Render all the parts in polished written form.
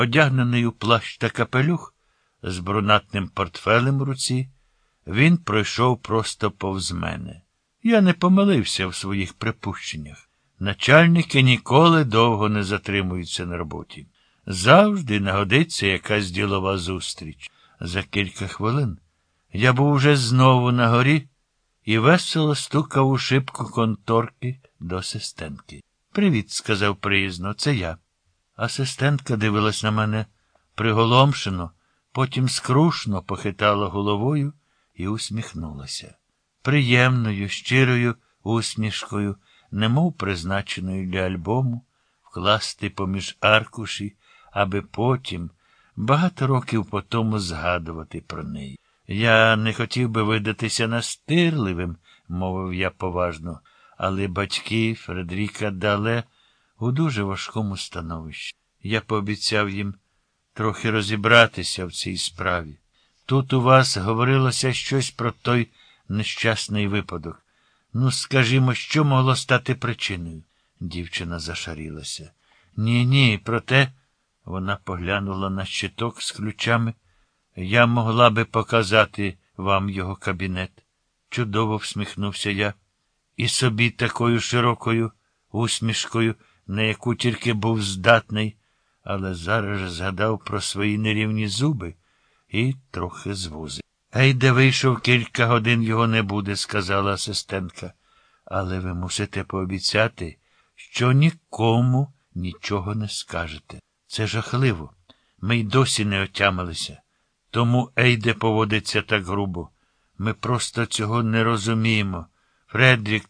Одягнений у плащ та капелюх, з брунатним портфелем в руці, він пройшов просто повз мене. Я не помилився в своїх припущеннях. Начальники ніколи довго не затримуються на роботі. Завжди нагодиться якась ділова зустріч. За кілька хвилин я був уже знову на горі і весело стукав у шибку конторки до асистентки. «Привіт», – сказав приязно, – «це я». Асистентка дивилась на мене приголомшено, потім скрушно похитала головою і усміхнулася. Приємною, щирою усмішкою, немов призначеною для альбому, вкласти поміж аркуші, аби потім, багато років потому, згадувати про неї. «Я не хотів би видатися настирливим», – мовив я поважно, «але батьки Фредріка Дале у дуже важкому становищі. Я пообіцяв їм трохи розібратися в цій справі. Тут у вас говорилося щось про той нещасний випадок. Ну, скажімо, що могло стати причиною?» Дівчина зашарілася. «Ні, проте...» Вона поглянула на щиток з ключами. «Я могла би показати вам його кабінет». Чудово всміхнувся я. І собі такою широкою усмішкою, на яку тільки був здатний, але зараз же згадав про свої нерівні зуби і трохи звузив. «Ейде вийшов, кілька годин його не буде», – сказала асистентка. «Але ви мусите пообіцяти, що нікому нічого не скажете. Це жахливо. Ми й досі не отямилися. Тому Ейде поводиться так грубо. Ми просто цього не розуміємо. Фредрік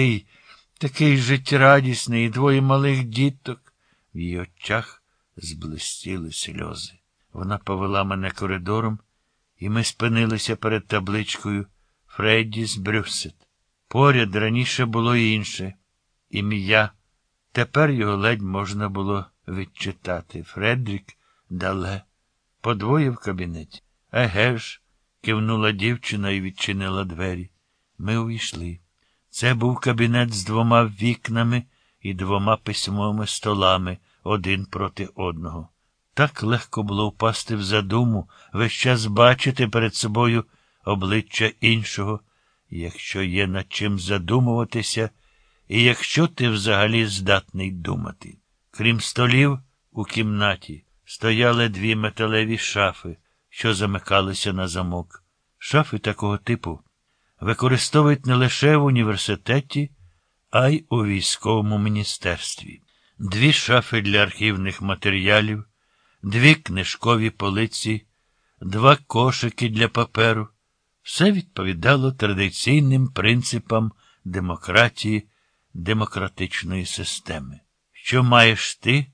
такий життєрадісний, і двоє малих діток». В її очах зблистіли сльози. Вона повела мене коридором, і ми спинилися перед табличкою «Фреддіс Брюссет». Поряд раніше було інше ім'я. Тепер його ледь можна було відчитати. Фредрік Дале. Подвоє в кабінеті. «Еге ж», – кивнула дівчина і відчинила двері. Ми увійшли. Це був кабінет з 2 вікнами і 2 письмовими столами, один проти одного. Так легко було впасти в задуму, весь час бачити перед собою обличчя іншого, якщо є над чим задумуватися, і якщо ти взагалі здатний думати. Крім столів, у кімнаті стояли 2 металеві шафи, що замикалися на замок. Шафи такого типу використовують не лише в університеті, а й у військовому міністерстві. 2 шафи для архівних матеріалів, 2 книжкові полиці, 2 кошики для паперу. Все відповідало традиційним принципам демократії, демократичної системи. Що маєш ти,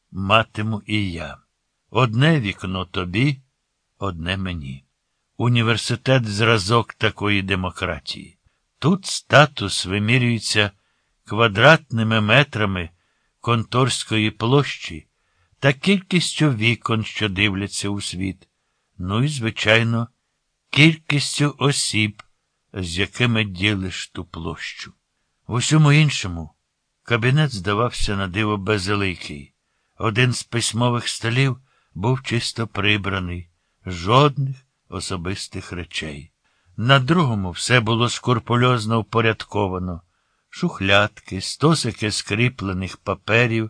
матиму і я. Одне вікно тобі, одне мені. Університет – зразок такої демократії. Тут статус вимірюється квадратними метрами конторської площі та кількістю вікон, що дивляться у світ. Ну і, звичайно, кількістю осіб, з якими ділиш ту площу. В усьому іншому кабінет здавався на диво безликий. Один з письмових столів був чисто прибраний, жодних особистих речей. На другому все було скрупульозно впорядковано. Шухлядки, стосики скріплених паперів,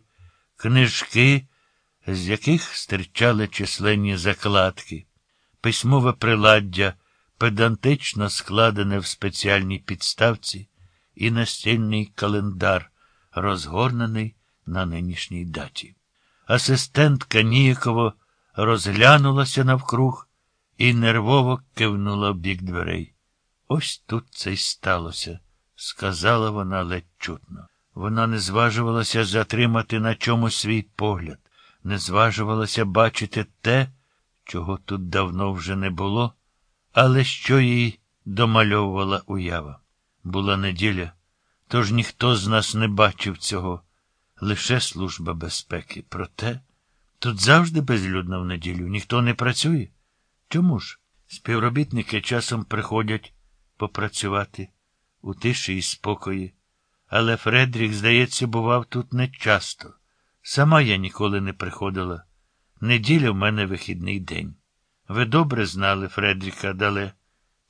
книжки, з яких стирчали численні закладки, письмове приладдя, педантично складене в спеціальній підставці, і настільний календар, розгорнений на нинішній даті. Асистентка ніяково розглянулася навкруг і нервово кивнула в бік дверей. «Ось тут це й сталося», – сказала вона ледь чутно. Вона не зважувалася затримати на чомусь свій погляд, не зважувалася бачити те, чого тут давно вже не було, але що їй домальовувала уява. Була неділя, тож ніхто з нас не бачив цього, лише Служба безпеки. Проте тут завжди безлюдно в неділю, ніхто не працює. Чому ж? Співробітники часом приходять попрацювати у тиші і спокої, але Фредрік, здається, бував тут нечасто. Сама я ніколи не приходила. Неділя в мене вихідний день. Ви добре знали Фредріха Дале.